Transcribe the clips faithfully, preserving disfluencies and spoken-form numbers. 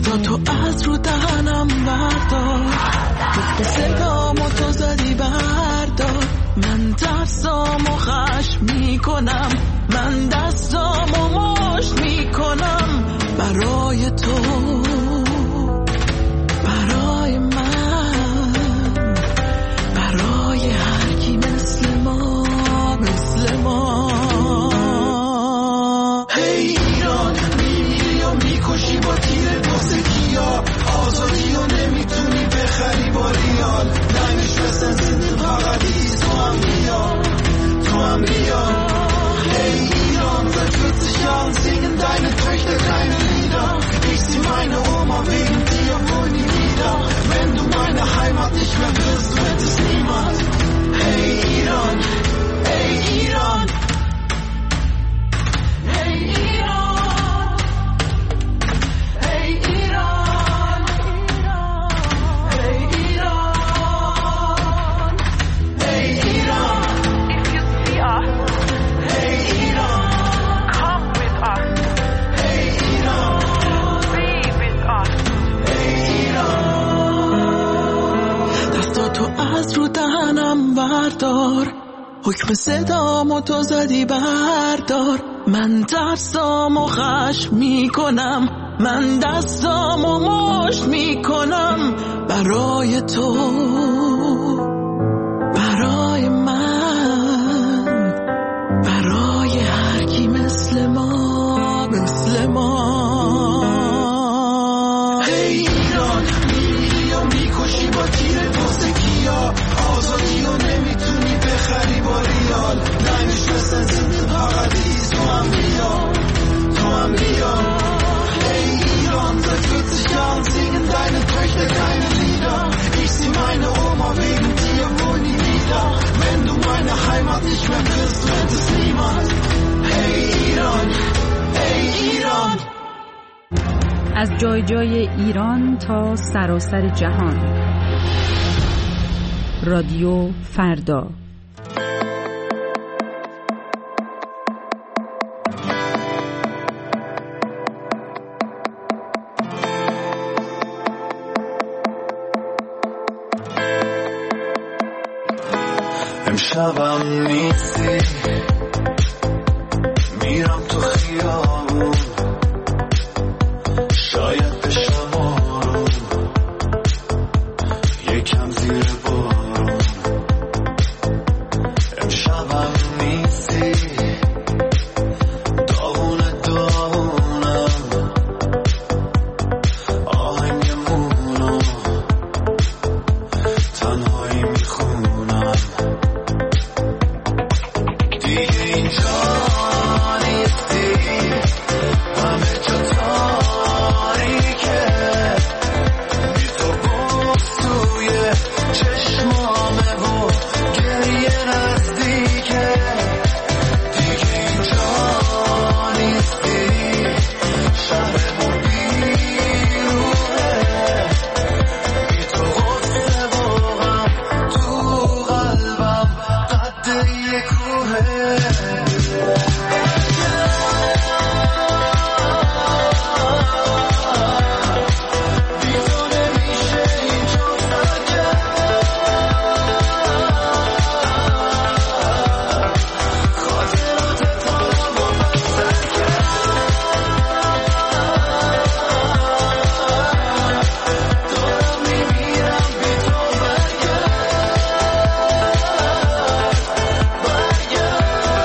دستاتو از رو دهنم بردار، گفت صدامو تو زدی بردار. من دستامو خشم میکنم، من دستامو مشت میکنم برای تو، برای من، برای هر کی مثل ما، مثل ما. هی ایران میمیری و میکشی با تیر واسه کیا، آزادی و نمیتونی بخری با ریال. Deine Schwestern sind im Paradies, تو هم بیا، تو هم بیا. Hey Iran, seit vierzig Jahren singen deine Töchter keine Lieder. Ich zieh meine Oma wegen dir wohl nie wieder. Wenn du meine Heimat nicht mehr wirst, wird es niemand. Hey Iran, hey Iran, hey Iran, hey Iran, hey Iran, hey Iran. If you see us, hey Iran, come with us. Hey Iran, be with us. Hey Iran. دستاتو از رو دهنم بردار، حکم صدامو تو زدی بردار. من دستامو خشم میکنم، من دستامو مشت میکنم برای تو، برای من، برای هر کی مثل ما، مثل ما. هی ایران میمیری و میکشی با تیر واسه کیا، آزادی و نمیتونی بخری با ریال. Deine Schwestern sind im Paradies, تو هم بیا، تو هم بیا. Hey Iran, seit vierzig Jahren singen deine Töchter keine Lieder. Ich zieh meine Oma wegen dir wohl nie wieder. Wenn du meine Heimat nicht mehr wirst, wird es niemand. Hey Iran, hey Iran. از جای جای ایران تا سراسر جهان. رادیو فردا. امشبم نیستی، میرم تو خیابون، شاید بشم آروم، یکم زیر بارون. امشبم نیستی، داغونه داغونم، آهنگمونو تنهایی میخونم. دیگه اینجا نیستی، همه جا تاریکه، بی تو بغض توی چشمامه و گریه نزدیکه. دیگه اینجا نیستی، شهرمون بیروحه، بی تو غصه و غم تو قلبم قد یه کوهه. بی تو نمیشه اینجا سرگرد، خاطرات تارم و بدتر کرد. دارم میمیرم بی تو، برگرد، برگرد.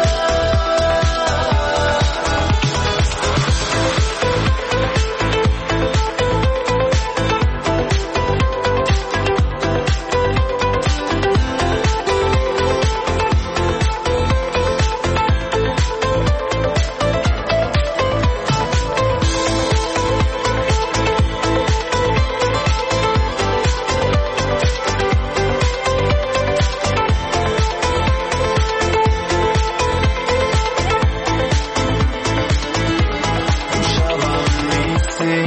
امشبم نیستی،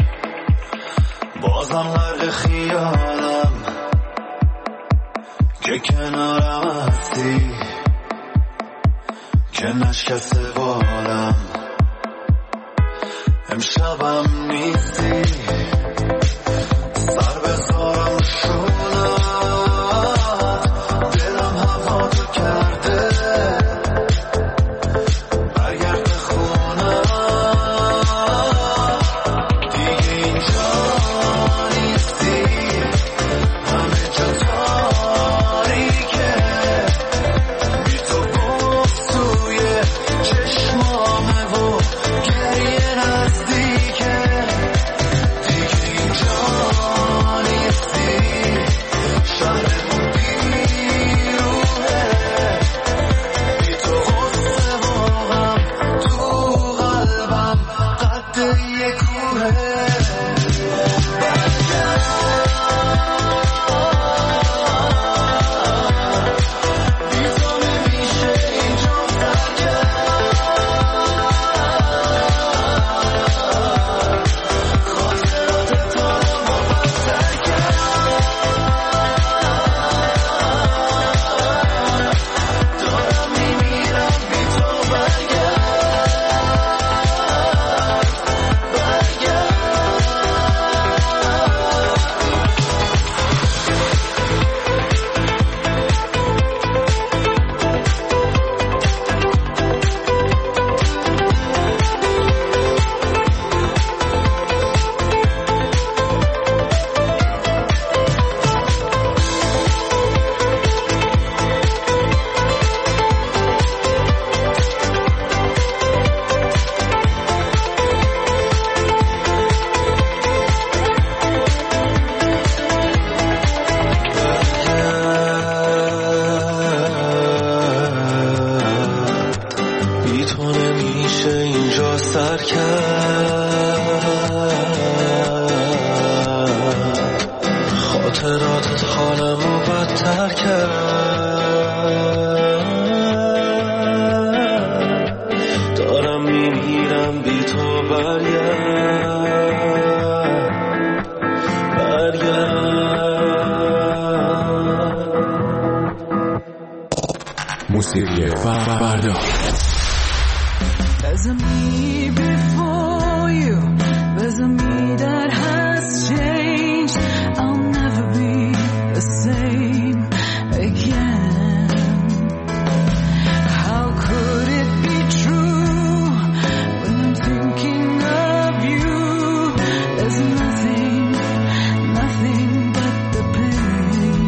بازم غرق خیالم که کنارم هستی، که نشکسته بالم. امشبم نیستی، نمیشه اینجا سر کرد، خاطراتت حالمو بدتر کرد، دارم میمیرم بی تو برگرد برگرد. موسیقی فردا. There's a me before you, there's a me that has changed. I'll never be the same again. How could it be true when I'm thinking of you? There's nothing, nothing but the pain.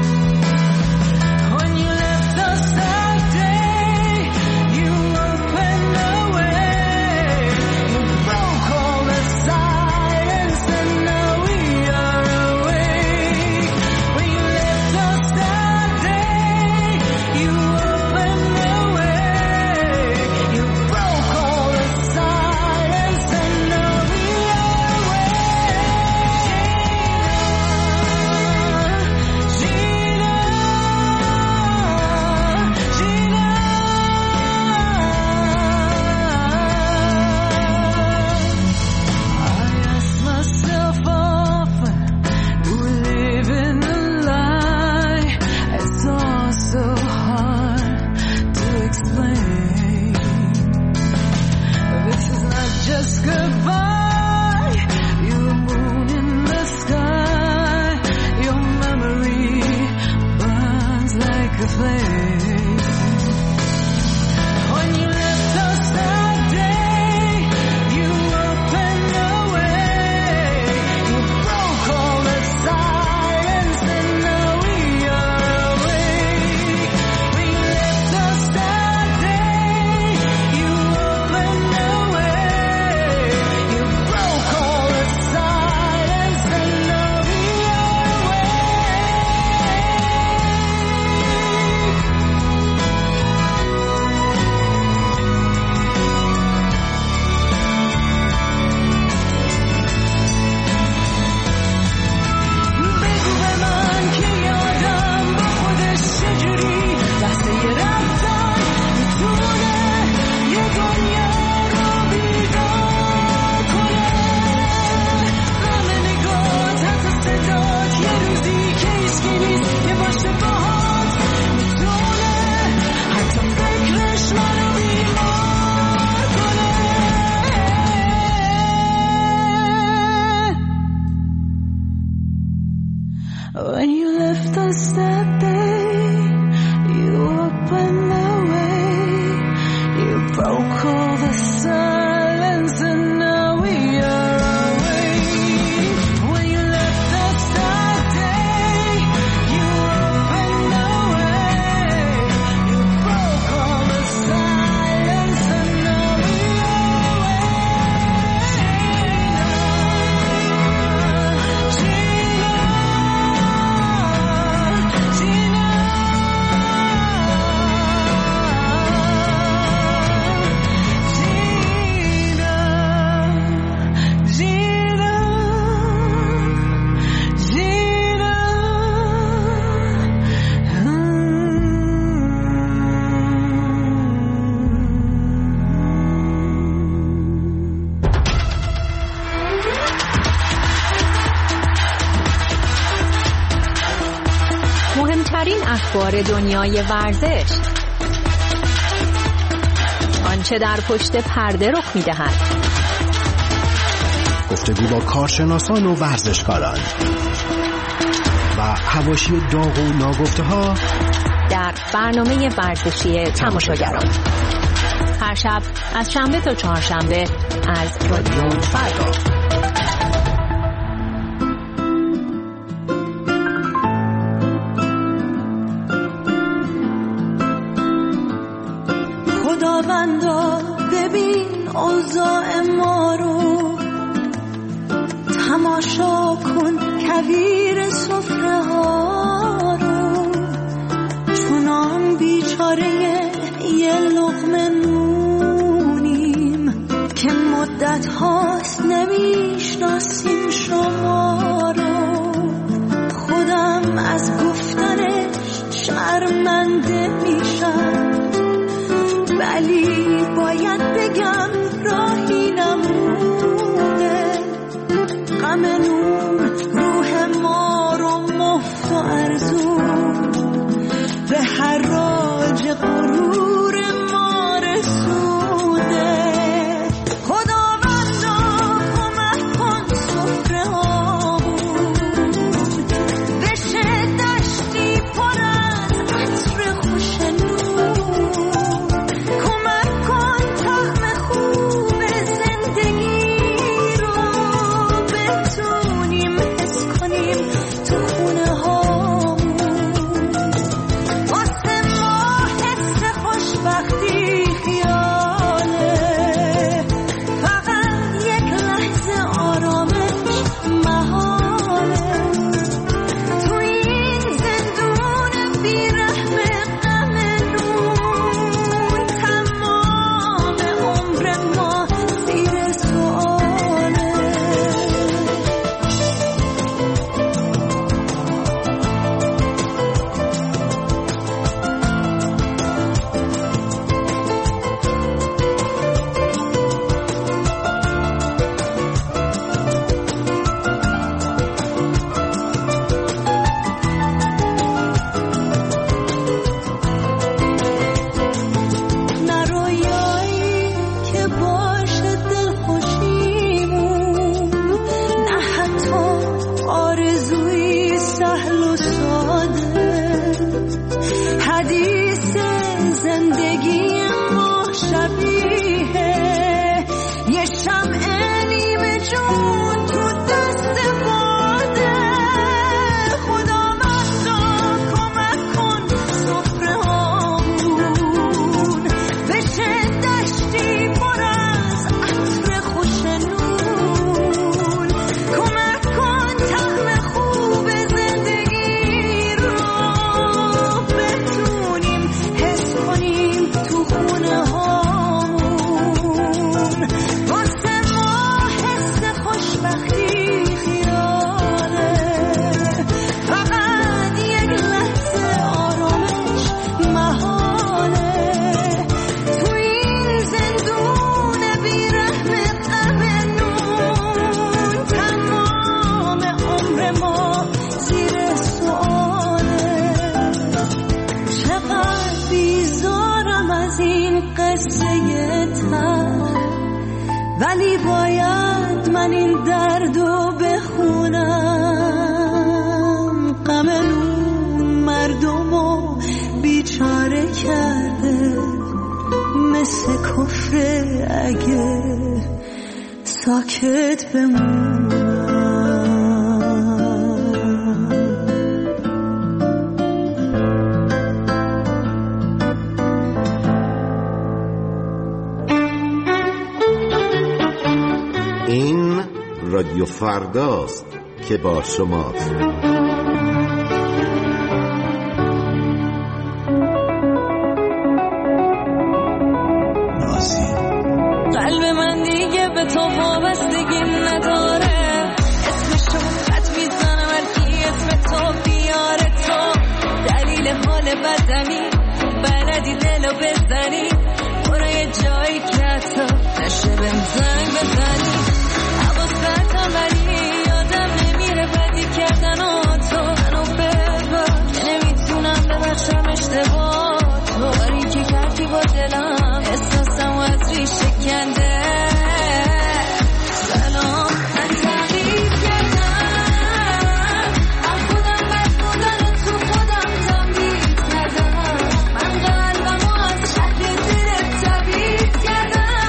When you left us that day, you opened the way, you broke all the silence, and now we are awake. When you left us that day, you opened the way, you broke all the silence, and now we are awake. Gina, Gina, I ask myself often, do we live in a lie? It's all so hard to explain. This is not just goodbye. You're a moon in the sky. Your memory burns like a flame. When you left us that day, you opened the way, you broke all the silence, and now we are awake. When you left us that day, you opened the way, you broke all the silence, and now we are بگو به من که یادم با خودش چجوری لحظه رفتن میتونه یه دنیا رو بیدار کنه. همه نگات حتی صدات یه روزی که هیچکی نیست که باشه باهات میتونه حتی فکرش منو بیمار کنه. When you left us that day, you opened the way, you broke all the silence, and now we are awake. When you left us that day, you opened the way, you broke all the silence, and now we are awake. Gina, Gina, مهمترین اخبار دنیای ورزش، آنچه در پشت پرده رخ می‌دهد، گفتگو با کارشناسان و ورزشکاران و حواشی داغ و ناگفته‌ها در برنامه ورزشی تماشاگران. هر شب از شنبه تا چهارشنبه از رادیو فردا. خداوندا ببین اوضاع ما رو، تماشا کن کویر سفره ها رو، چونان بیچاره یه لقمه نون مدت هاست نمیشناسیم شما رو، خودم از گفتنش شرمنده میشم، ولی باید بگم راهی نمونه. غم نون روح ما رو مفت و ارزون به هر راج غرور ما رسوده. خداوندا کمک کن سفره هامون بشه دشتی پر از عطر خوش نون. کمک کن طعم خوب زندگی رو بتونیم حس کنیم تو خونه هامون. واسه ما حس خوشبختی خیاله، فقط یک لحظه آرامش محاله. تو این زندون بیرحم غم نون تمام عمر ما زیر سؤاله. نه رویایی که باشه دلخوشیمون، نه حتی آرزوی سهل و ساده. حدیث زندگی ما شبیه یه شمع نیمه جون تو دست باده. خداوندا کمک کن سفره هامون بشه دشتی پر از عطر خوش نون. کمک کن طعم خوب زندگی رو بتونیم حس کنیم تو خونه هامون. واسه ما حس خوشبختی خیاله، فقط یک لحظه آرامش محاله. تو این زندون بیرحم غم نون تمام عمر ما زیر سؤاله. چقدر بیزارم از این قصه تر، ولی باید من این دردو بخونم. غم نون مردمو بیچاره کرده، مثل کفر اگه ساکت بمونم. این رادیو فرداست که با شماست. قلب من دیگه به تو وابستگی نداره، اسمشو خط میزنم هرکی اسم تو بیاره. تو دلیل حال بدنی بلدی دلو بزنی، برو یه جایی که حتی نشه بهم زنگ بزنی. حواست هم ولی یادم نمیره بدی کردن و تو منو ببر که نمیتونم ببخشم اشتباه تو. کاری که کردی با دلم احساسم و از ریشه کنده. سلام من تعریف کردم، از خودم بد بودن و تو خودم تمدید کردم. من قلبم و از شهر دلت تبید کردم.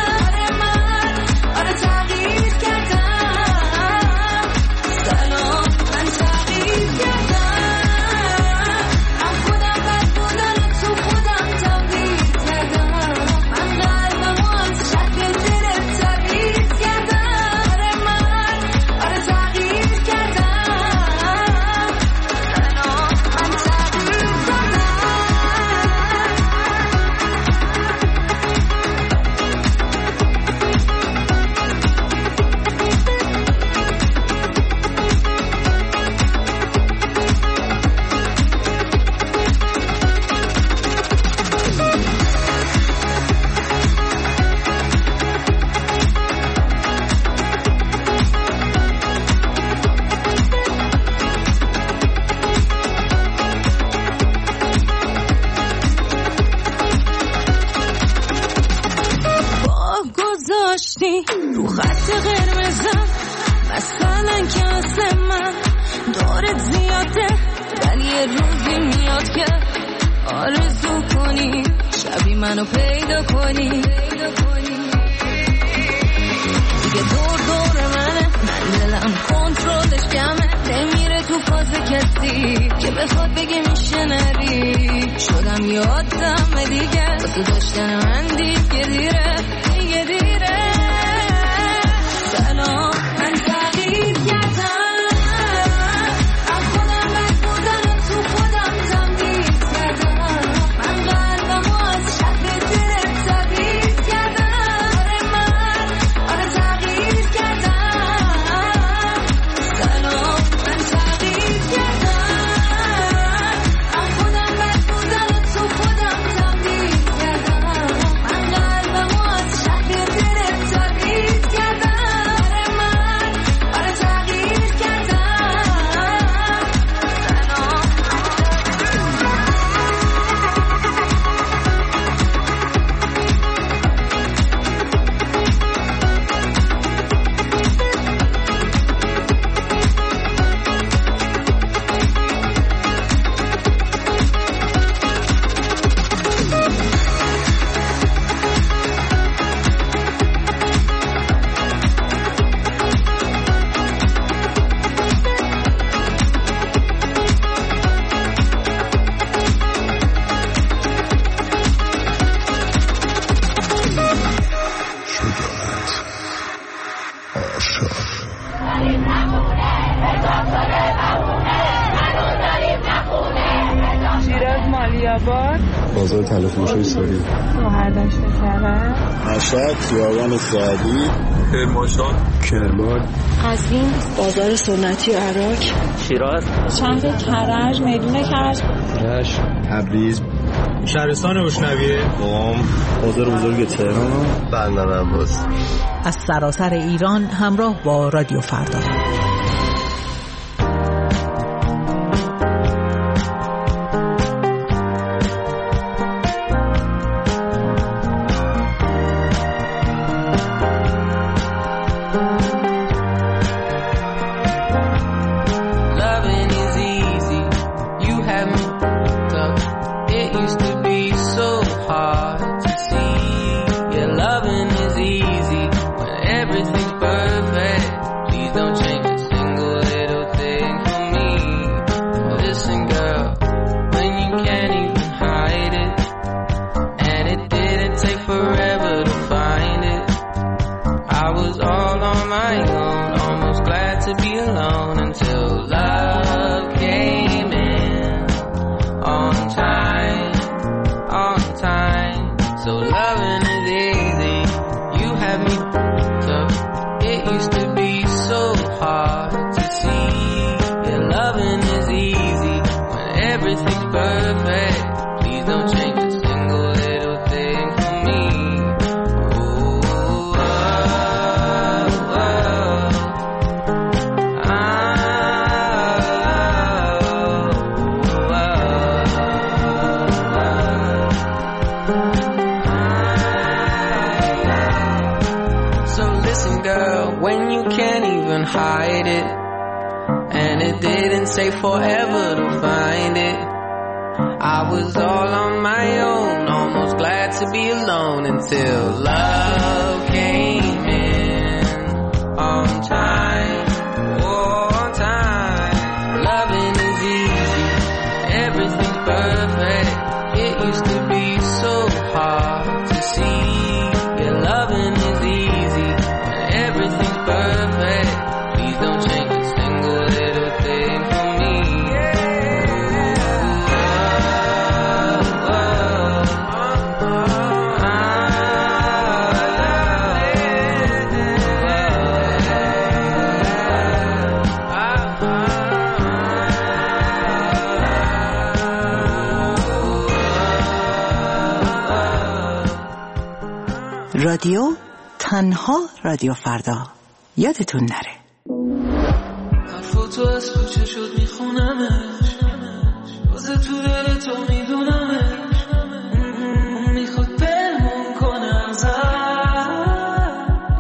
داشتی رو خط قرمزم، مثلا که اصل من دارت زیاده، ولی یه روزی میاد که آرزو کنی شبی منو پیدا کنی. دیگه دور دور منه، من دلم کنترلش کمه، نمیره تو فاز کسی که بخواد بگه میشه نری. شدم یادم دیگه واسه داشتن من دیگه دیره دیگه دیره. سلام من تغییر کردم، از خودم بد بودن و تو خودم تمدید کردم. من قلبم و از شهر دلت تبعید کردم. آره من آره تغییر کردم. سلام من تغییر کردم، از خودم بد بودن و تو خودم تمدید کردم. من قلبم و از شهر دلت تبعید کردم. آره من آره تغییر کردم. شیراز مالیاباد، بازار تلفروشی ساری، شهردشت کرد، مشهد، خیابان سعدی، کرمانشاه، کرمان، قزوین، بازار سنتی عراق، شیراز، شهر کرج، میدون کرج، رشت، تبریز، شهرستان روشنویه، قم، بازار بزرگ تهران، بندر عباس. از سراسر ایران همراه با رادیو فردا. Forever to find it. I was all on my own, almost glad to be alone until love came in on time, oh, on time. Loving is easy, everything's perfect. It used to be so hard to see. Yeah, loving is easy when everything's perfect. Please don't change a single little thing for me. رادیو تنها رادیو فردا، یادتون نره. حرفاتو از تو چه شد میخونمش، واسه تو دل تو میدونمش، میخواد پنهون کنه ازت،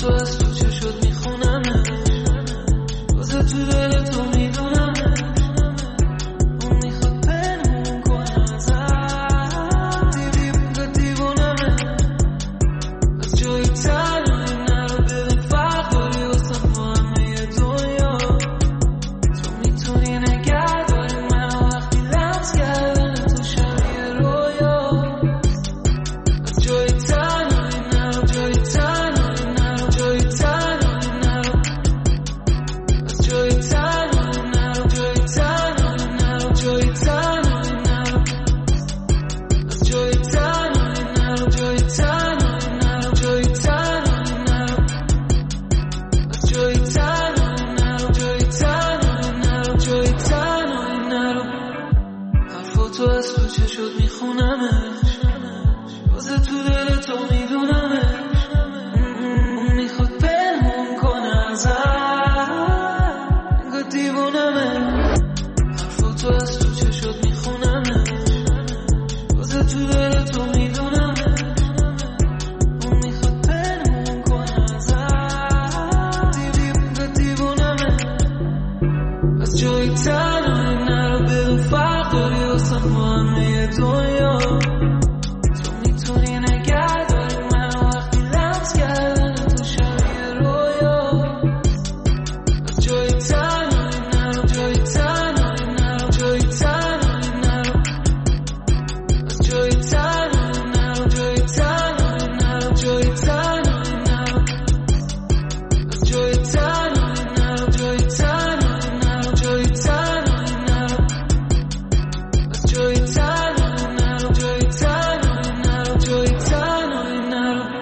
از تو چه شد میخونم واسه تو دل تو میدونم اون میخواد پنهون کنه ازم دیدی بونگا دیوونمه از جایی تنهایی نرو ببین فرق داری واسه ما همه دنیا تو میتونی نگه داری من وقتی لمس کردن تو شبیه رویا از جایی تنهایی نرو جایی تنهایی نرو جایی تنهایی نرو از جایی تنهایی نرو جایی تنهایی نرو جایی تنهایی نرو از جایی تنهایی نرو جایی تنهایی نرو جایی تنهایی نرو از جایی تنهایی نرو جایی تنهایی نرو جایی تنهایی نرو حرفاتو از تو چه شد میخونمش واسه تو دل تو میدونمش اون میخواد پنهون کنه ازم انگار دیوونمه حرفاتو از تو چه شد میخونمش واسه تو دل تو میدونمش اون میخواد پنهون کنه ازم دیدی انگار دیوونمه از جایی تنهایی نرو ببین فرق داری واسه ما همه دنیا تو میتونی نگه داری من وقتی لمس کردن تو شبیه رویا از جایی تنهایی نرو جایی تنهایی نرو جایی تنهایی نرو از جایی تنهایی نرو جایی تنهایی نرو جایی تنهایی نرو از جایی تنهایی نرو جایی تنهایی نرو جایی تنهایی نرو از جایی تنهایی نرو جایی تنهایی نرو جایی تنهایی نرو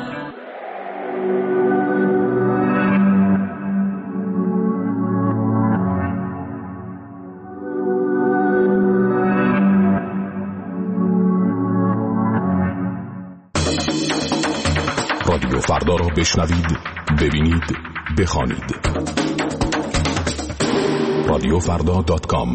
رادیو فردا را بشنوید، ببینید، بخوانید. رادیو فردا دات کام.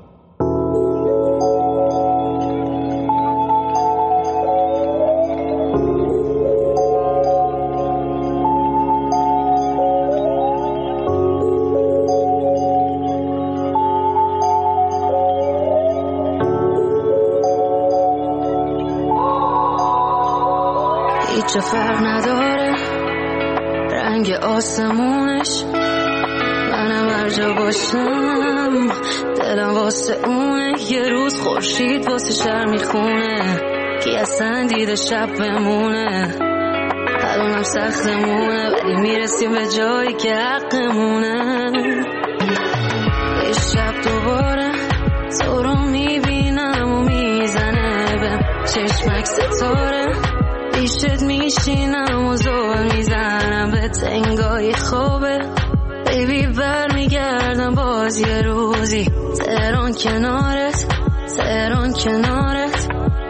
هیچ فرق نداره رنگ آسمونش منم هر جا باشم دلم واسه اونه یه روز خورشید واسه شهر میخونه کی اصلا دیده شب بمونه الانم سختمونه ولی میرسیم به جایی که حقمونه یه شب دوباره تو رو میبینم و میزنه به چشمک ستاره پیشت میشینم و زول میزنم به تنگای خوبه بیبی بر میگردم باز یه روزی تهران کنارت تهران کنارت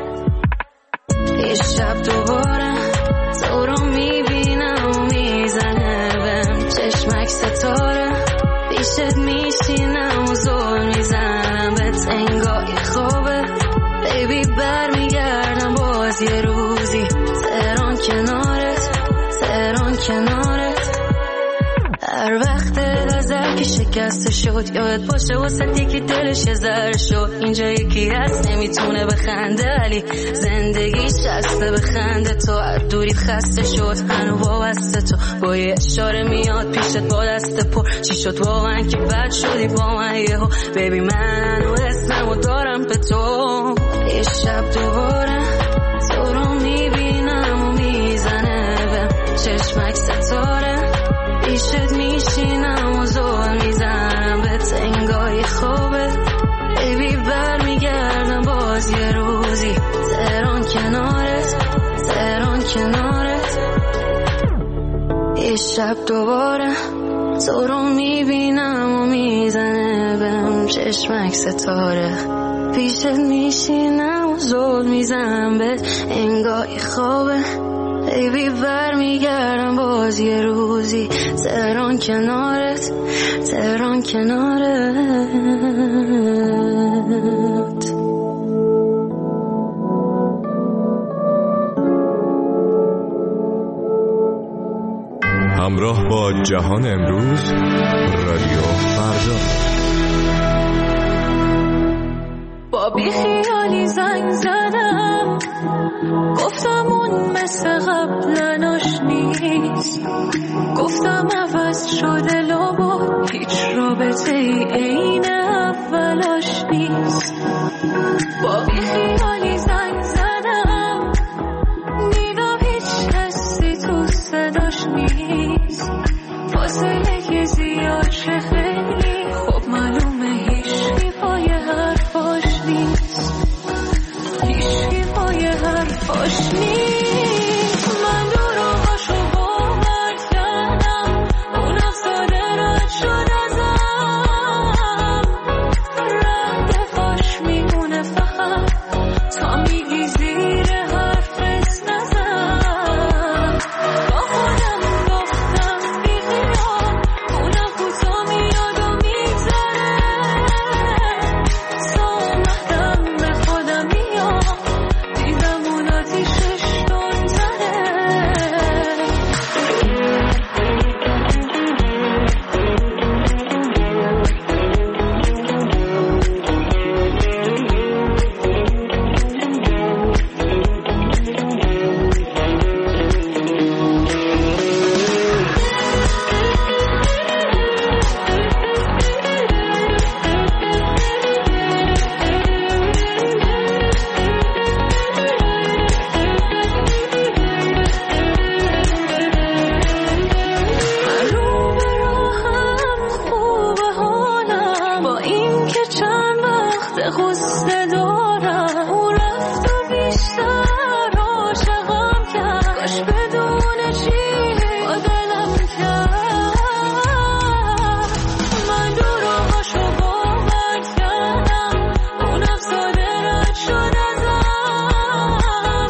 یه شب دوباره تو رو میبینم و میزنه بهم چشمک ستاره پیشت میشینم و زول میزنم به تنگای خوبه بیبی بر میگردم باز یه روزی تهران کنارت تهران کنارت هر وقت نظر که شکسته شد یاد باشه واسه دیگه دلش یه ذره شد اینجا یکی هست نمیتونه بخنده علی زندگیش دسته بخنده تو از دوریت خسته شد هنو وابسته تو با یه اشاره میاد پیشت با دست پر چی شد واقعا که بد شدی با من یهو بیبی من و اسممو دارم به تو یه شب دوباره تو رو میبینم و میزنه به چشمک ستاره پیشت میشینم و زول میزنم به تنگای خوبه بیبی بر میگردم باز یه روزی تهران کنارت تهران کنارت یه شب دوباره تو رو میبینم و میزنه بهم چشمک ستاره پیشت میشینم و زول میزنم به انگای خوابه بیبی بر میگردم باز یه روزی تهران کنارت تهران کنارت همراه با جهان امروز، رادیو فردا. با بی خیالی زنگ زدم، گفتم اون مثل قبل آشنیست، گفتم عوض شده لابا هیچ رابطه ای عین اولاش نیست. با بی خیالی زنگ زدم، دیدم هیچ حسی تو صداش نیست، فاصله که زیاد شه خیلی خوب معلومه هیچی پای حرفاش نیست، هیچی پای حرفاش نیست. من دروغاشو باور کردم، اونم ساده رد شد ازم، ردفاش میمونه فقط تا میگی زیر حرفت نزن. با خودم گفتم بی خیال، اونم کوتا میاد و میگذره، تا اومدم به خودم میاد، دیدم اون آتیشش تندتره. رو به راهم خوبه حالم، با این که چند وقت غصه دارم، اون رفت و بیشتر عاشقم کرد، کاش بدون چی با دلم کرد. من دروغاشو باور کردم، اونم ساده رد شد ازم،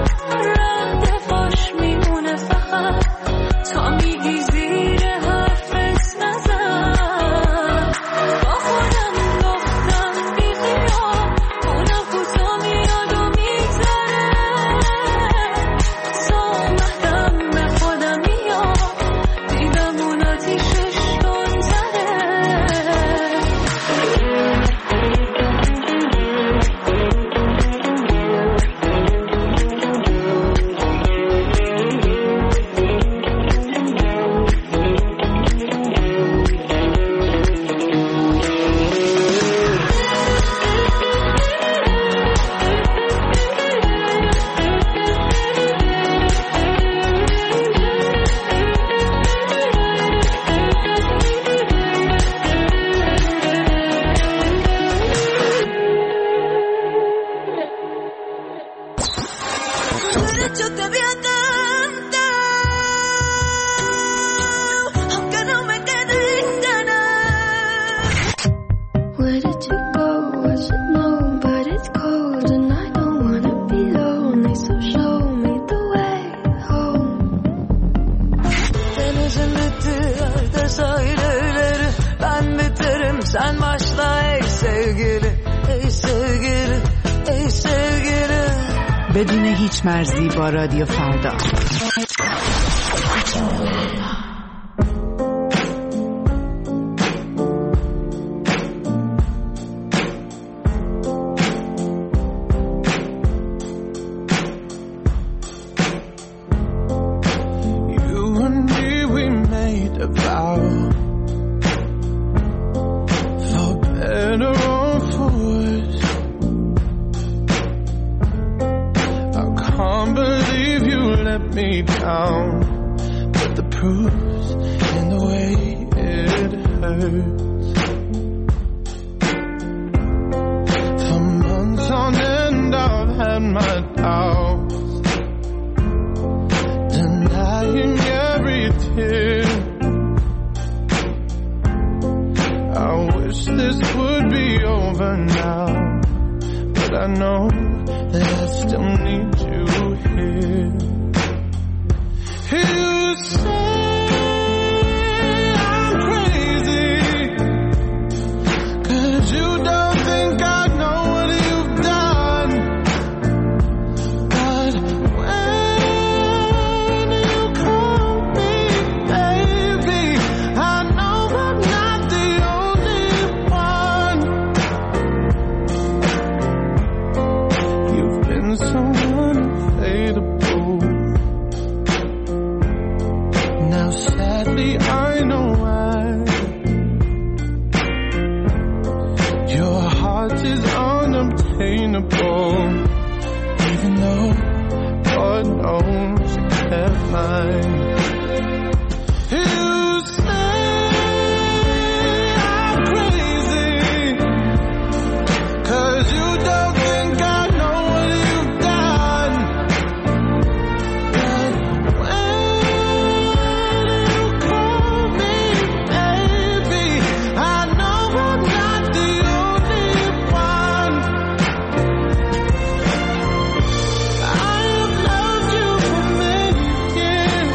ردفاش میمونه فقط تا میگی زیر حرفت نزن. با خودم گفتم بی خیال، اونم کوتا میاد و میگذره، تا اومدم به خودم میاد، دیدم اون آتیشش تندتره. Yo te voy a cantar, aunque no me queden ganas. Where did you go? I should know, but it's cold and I don't wanna be lonely, so show me the way home. Denizin bitti yerde sahilleri, ben biterim sen başla ey sevgili, ey sevgili, ey sevgili. بدون هیچ مرزی با رادیو فردا. You and me, we made a vow, for better or for worse. I can't believe you let me down, but the proof's in the way it hurts. For months on end I've had my doubts, denying every tear. I wish this would be over now, but I know that I still need you here. You say I'm crazy, 'cause you don't think I know what you've done. But when you call me baby, Now sadly I know why. Your heart is unobtainable, even though God knows you kept mine. You say I'm crazy, 'cause you don't think I know what you've done. But when you call me baby, I know I'm not the only one. I have loved you for many years.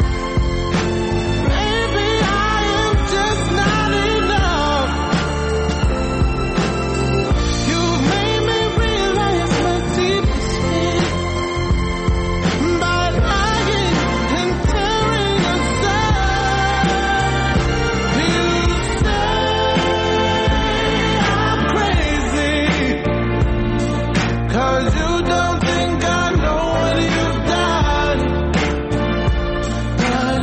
Maybe I am just not enough. You've made me realize my deepest fear by lying and tearing us up. You say I'm crazy, 'cause you don't think I know what you've done. But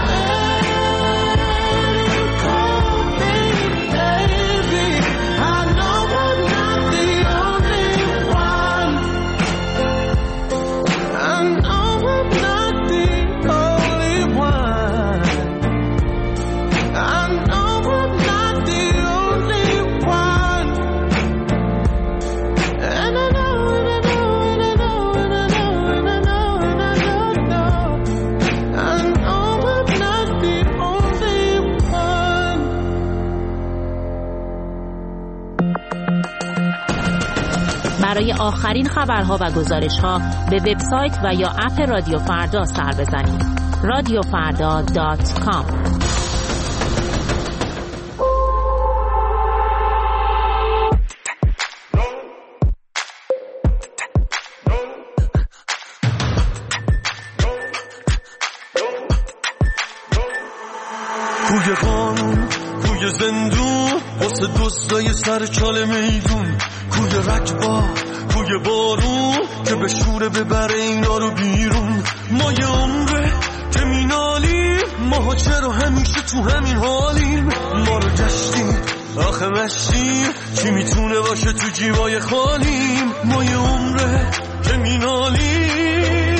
when you call me baby, I know I'm not the only one. I know I'm not the only one. I know I'm not the only one. And I know, and I know, and I know, and I know, and I know, and I know, know. I know I'm not the only one. برای آخرین خبرها و گزارش‌ها به وبسایت و یا اپ رادیو فردا سر بزنید. رادیو فردا دات کام. کوی قانون، کوی زندون، واسه دوستای سر چال میدون، کوی رکبا، کوی بارون که به شوره ببره اینا رو بیرون. ما یه عمره که مینالیم، ماها چرا همیشه تو همین حالیم؟ ما رو گشتیم آخه مشتیم، کی میتونه باشه تو جیبای خالیم؟ ما یه عمره که مینالیم،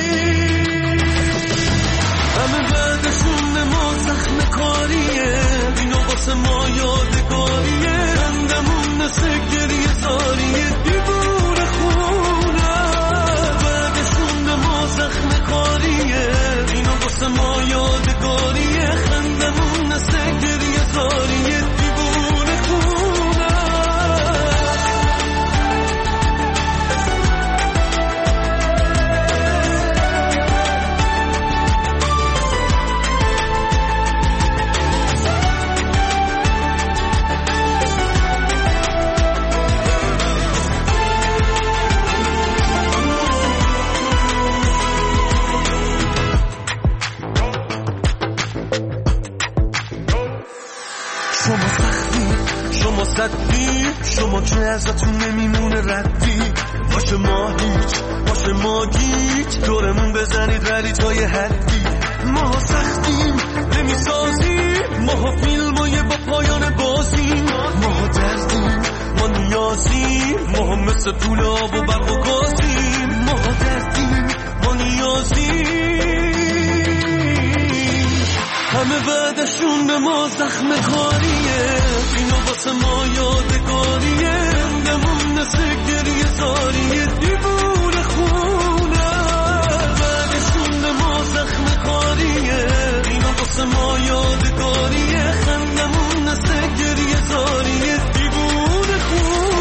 همه بعدشون ما زخم کاریه، اینا واسه ما یادگاریه، خندمون مثل گریه زاریه، دیوونه خونه. بعدشون ما زخم کاریه، اینا واسه ما یادگاریه، خندمون مثل گریه زاریه، دیوونه خونه. شما سختی، شما صدی، شما که ازتون نمیمونه ردی، باشه ما هیچ، باشه ما گیج، دورمون بزنید ولی تا یه حدی. ما سختیم نمیسازیم، ما فیلمای با پایان بازیم، ما دردیم، ما نیازیم، ما مثل پول آب و برق و گازیم، ما دردیم، ما نیازیم، همه بعدشون به ما زخم کاریه، اینا واسه ما یادگاریه، رندمون مثل گریه زاریه، دیوونه خونه. بعدشون به ما زخم کاریه، اینا واسه ما یادگاریه، خندمون مثل گریه زاریه، دیوونه خونه.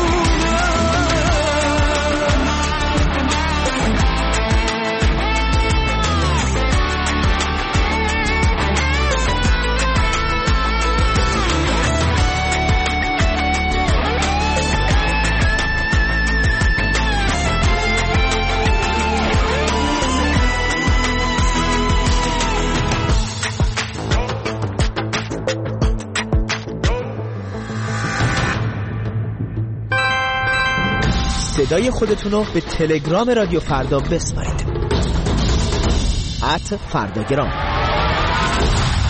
صدای خودتون رو به تلگرام رادیو فردا بسپارید. ات فرداگرام.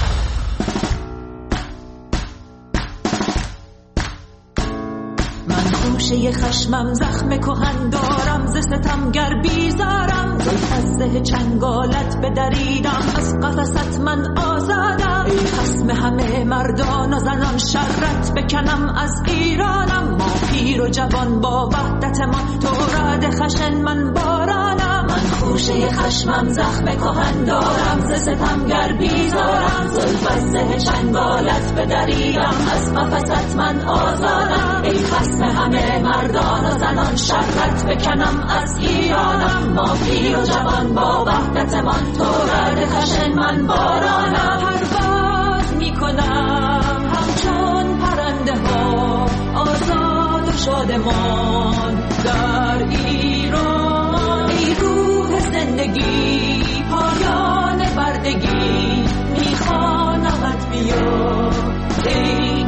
خوشه خشمم زخم کهن دارم، ز ستمگر بیزارم. از زه چنگالت بدریدم، از قفست من آزادم. ای خصم همه مردان و زنان، شرت بکنم از ایرانم. ما پیر و جوان با وحدت ما، تو رعد خشن من بارانم. من خوشه خشمم زخم کهن دارم، ز ستمگر بیزارم. زلف از زه چنگالت بدریدم، از قفست من آزادم. ای خصم همه مردان و زنان، شرت بکنم از ایرانم. ما پیر و جوان با وحدت من، تو رعد خشن من بارانم. پرواز میکنم همچون پرنده ها، آزاد و شادمان در ایران. ای روح زندگی، پایان بردگی، میخوانمت بیا ای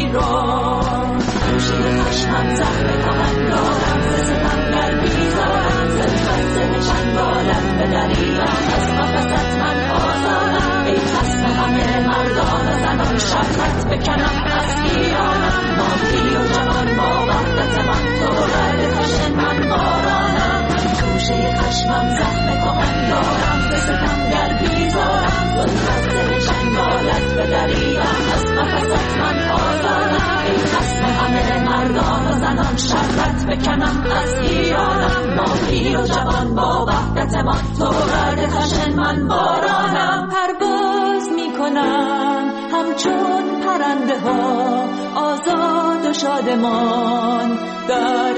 ایران. خوشه خشمم زخم کهن دارم، ز ستمگر بیزارم. زلفت زه چنگالت بدریدم، از قفست من آزادم. ای خصم همه مردان و زنان، شرت بکنم از ایرانم. ما پیر و جوان با وحدت من، تو رعد خشن من بارانم. خوشه خشمم زخم کهن دارم، ز ستمگر بیزارم. زلفت زه چنگالت بدریدم، از قفست من آزادم. ای خصم همه مردان و زنان، شرت بکنم از ایرانم. ما پیر و جوان با وحدت من، تو رعد خشن من بارانم. پرواز میکنم همچون پرنده ها، آزاد و شادمان در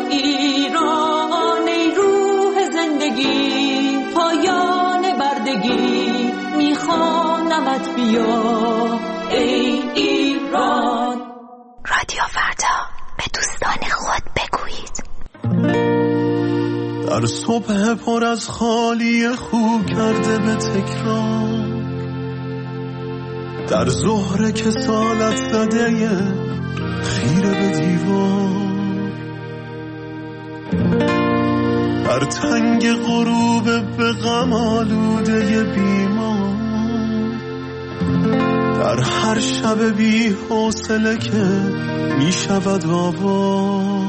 ایران. ای روح زندگی، پایان بردگی، میخوانمت بیا ای ایران. رادیو فردا، به دوستان خود بگویید. در صبح پر از خالی خو کرده به تکرار، در ظهر کسالت زده خیره به دیوار، در تنگ غروب به غم آلوده بیمار، در هر شب بی حوصله که می شود آوار.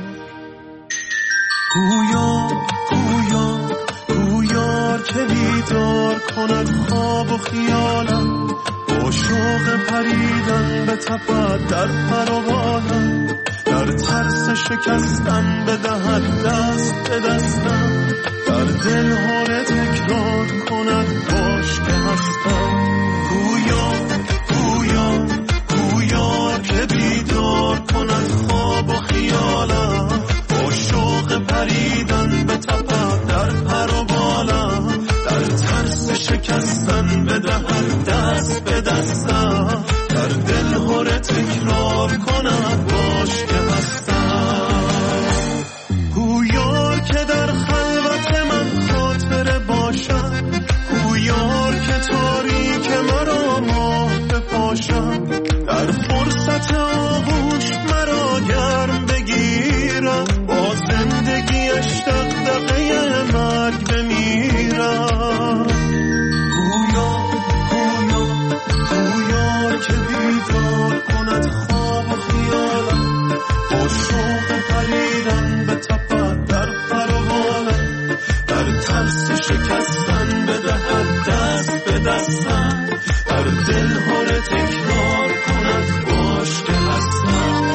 گویا گویا گویا که بیدار کند خواب و خیالم، با شوق پریدن به تپد در پر و بالم، در ترس شکستن بدهد دست به دستم، در دل هاره تکرار کند باش که هستم. گویا گویا گویا که بیدار کند خواب و خیالم، با شوق پریدن به تپد در پر و بالم، در ترس شکستن بدهد دست به دستم، در دل هاره تکرار کند باش که هستم. گویار که در خلوت من خاطره باشم، گویار که تاریک مرا ماه بپاشم، در فرصت آغوش مرا گرم بگیرم، با زندگیش دغدغه مرگ بمیرم. گویا گویا گویا که بیدار کند خواب و خیالم، با شوق پریدن به تپد در پر و بالم، در ترس شکستن بدهد دست به دستم، در دل هاره تکرار کند باش که هستم.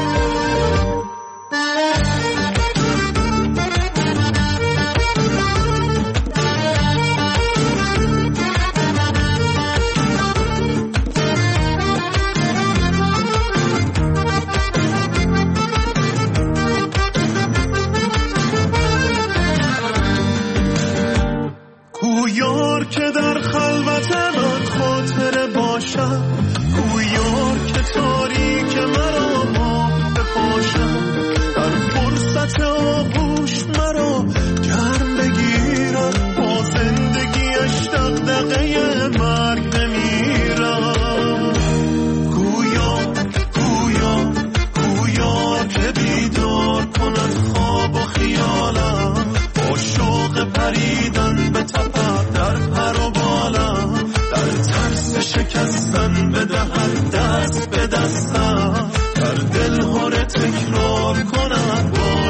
گویار که در خلوت من خاطره باشم، گویار که تاریک مرا ماه بپاشم، در فرصت آغوش مرا گرم بگیرم، با زندگیش دغدغه مرگ بمیرم. گویا گویا گویا که بیدار کند خواب و خیالم، با شوق پریدن به تپد در پر و بالم، در ترس شکستن بدهد دست به دستم، در دل هاره تکرار کند باش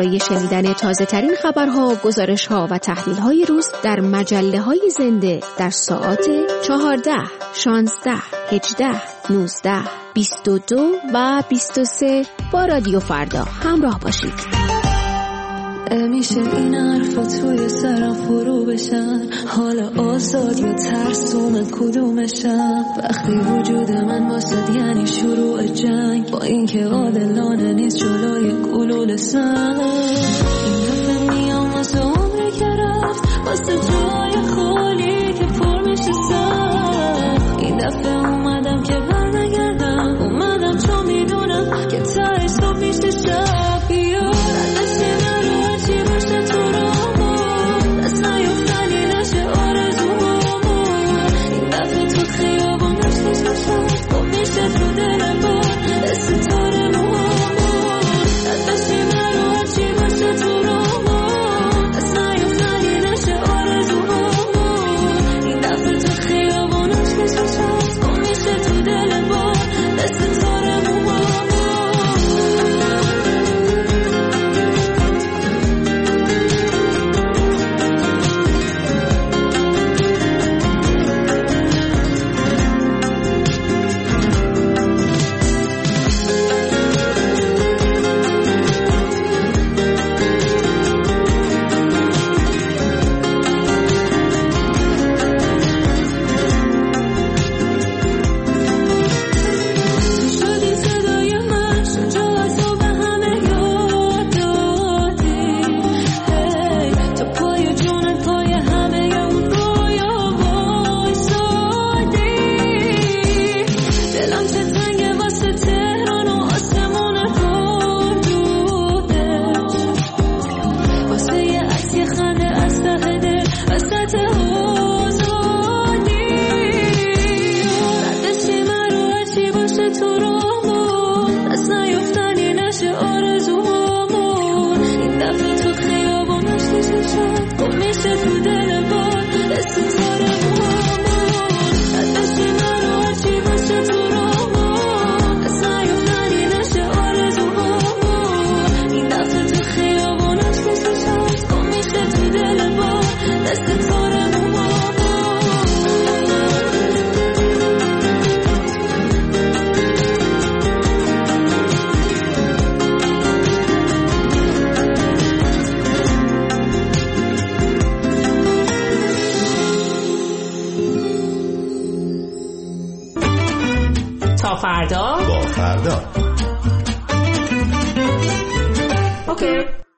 برای شنیدن تازه ترین خبرها، گزارشها و تحلیل های روز در مجله های زنده در ساعات چهارده، شانزده، هجده، نوزده، بیست و دو و بیست و سه با رادیو فردا همراه باشید. میشه این حرفا توی سرم فرو بشن، حال آزاد یا ترسومت کدومشم؟ وقتی وجود من واسد یعنی شروع جنگ، با اینکه عادلانه نیست جلوی گلوله سنگ. این دفعه میام واسه عمری که رفت، واسه جای خالی که پر میشه سر. این دفعه اومدم که برنگردم، اومدم چون میدونم که تهش صبح میشه شب. تا فردا با فردا. اوکی.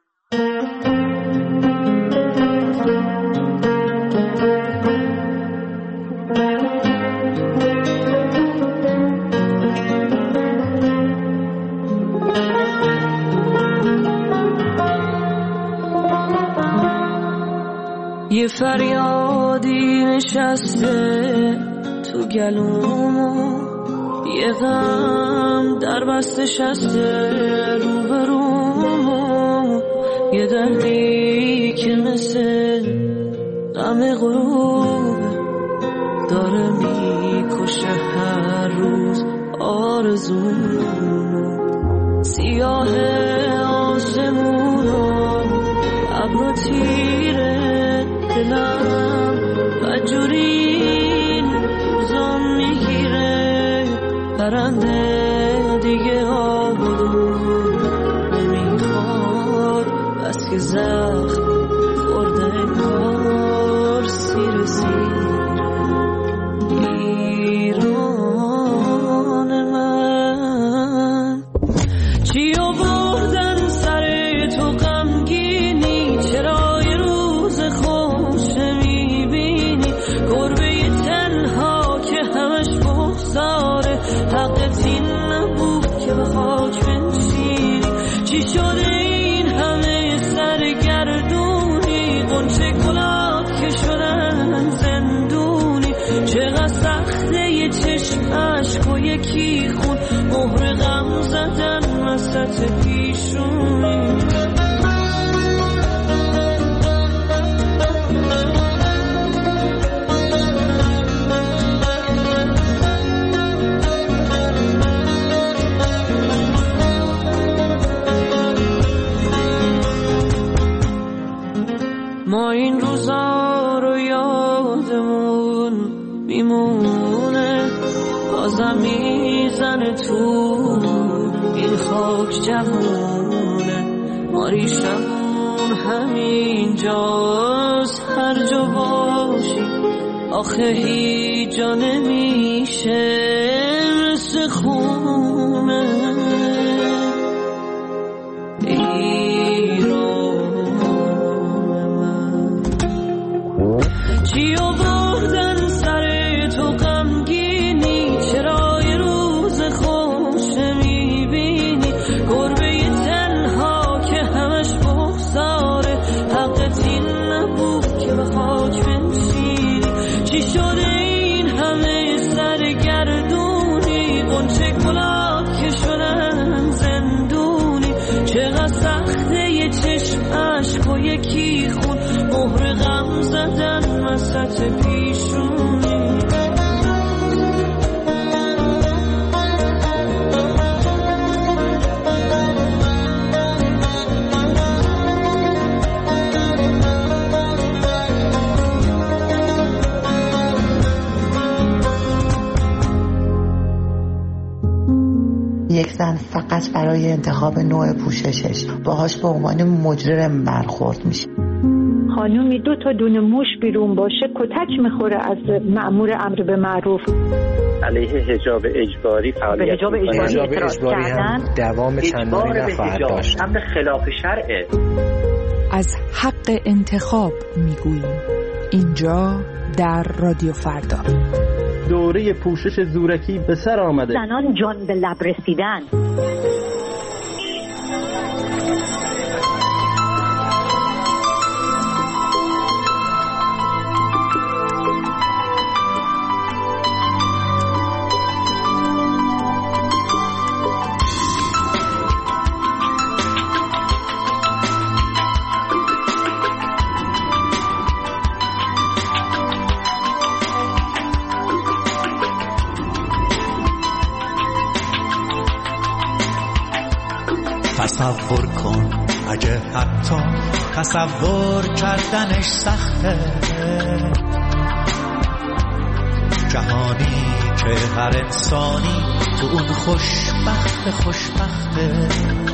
یه فریادی نشسته تو گلومو، یه غم در بست شسته روبرومو، یه دردی که مثل غم غروبه داره میکشه هر روز آرزومو. سیاه آسمونو ابرو تیره دلم بدجورین روزام میگیره، پرنده دیگه آبادون نمیخواد، بس که زخم خورده انگار سیر سیره. ایران من چی آوردن سر تو غمگینی، چرا یه روز خوش نمیبینی؟ گربه تنها که همش بغضاره، حقت این نبود که به خاک بنشینی. چی شده این همه سرگردون بازم میزنه تو این خاک جوونه ما ریشمون همین جاست هر جا باشی آخه هیچ جا نمیشه مثل خونه چی آوردن سر تو غمگینی چرا یه روز خوش میبینی گربه تنها که همش بغضاره حقت این نبود که به خاک بنشینی چی شده این همه سرگردونی غنچه گلا که شدن زندونی چقدر سخته یه چشم عشق و یکی خون مهر غم زدن وسط پیشونی یک زن فقط برای انتخاب نوع پوششش باهاش به عنوان مجرم برخورد میشه. خانومی دو تا دونه موش بیرون باشه کتک میخوره از مأمور امر به معروف. علیه حجاب اجباری فعالیت حجاب اجباری اعتراض کردن دوام چندانی نخواهد داشت. امر خلاف شرعه. از حق انتخاب میگوییم اینجا در رادیو فردا. دوره پوشش زورکی به سر آمده. زنان جان به لب رسیدن. تصور کن اگه حتی تصور کردنش سخته جهانی که هر انسانی تو اون خوشبخت خوشبخته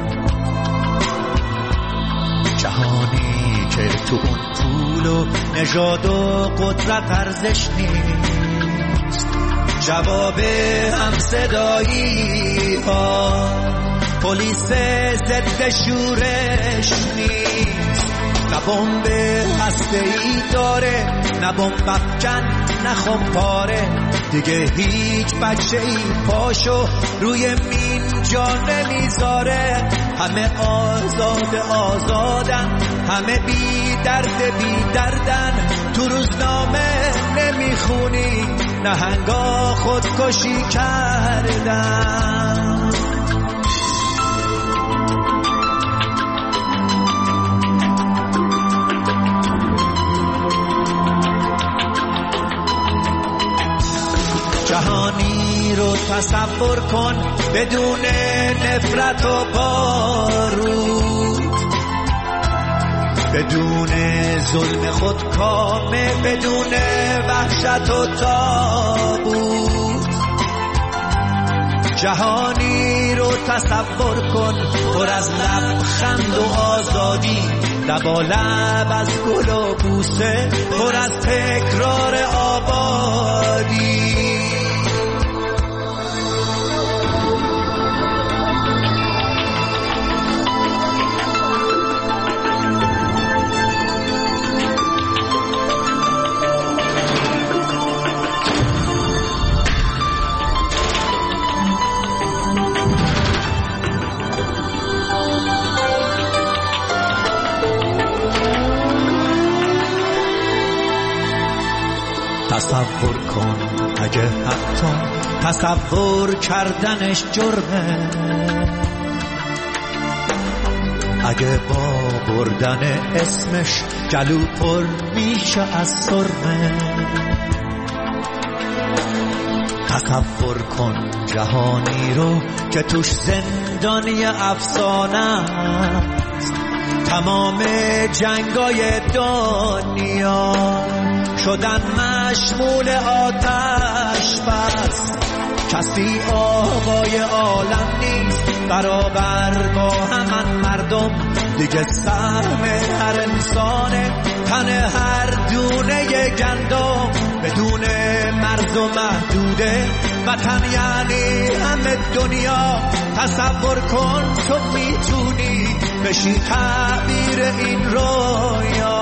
جهانی که تو اون پول و نژاد و قدرت ارزش نیست جواب هم صدایی ها پلیس ضد شورش نیست نه بمب هسته‌ای داره نه بمب افکن نه خمپاره دیگه هیچ بچه‌ای پاشو روی مین جا نمیذاره همه آزاد آزادن همه بی درد بی دردن تو روزنامه نمیخونی نهنگا خودکشی کردن جهانی رو تصور کن بدون نفرت و بارود بدون ظلم خودکامه بدون وحشت و تابوت جهانی رو تصور کن پر از لبخند و آزادی لبالب از گل و بوسه پر از تکرار آبادی تصور کن اگه حتی تصور کردنش جرمه اگه با بردن اسمش گلو پر میشه از سرمه تصور کن جهانی رو که توش زندانی افسانه است تمام جنگای دنیا شدن مشمول آتش بس کسی آقای عالم نیست برابر با همان مردم، دیگه سهم هر انسانه تن هر دونه گندم، بدون مرز و محدوده وطن یعنی همه دنیا. تصور کن تو میتونی بشی تعبیر این رویا.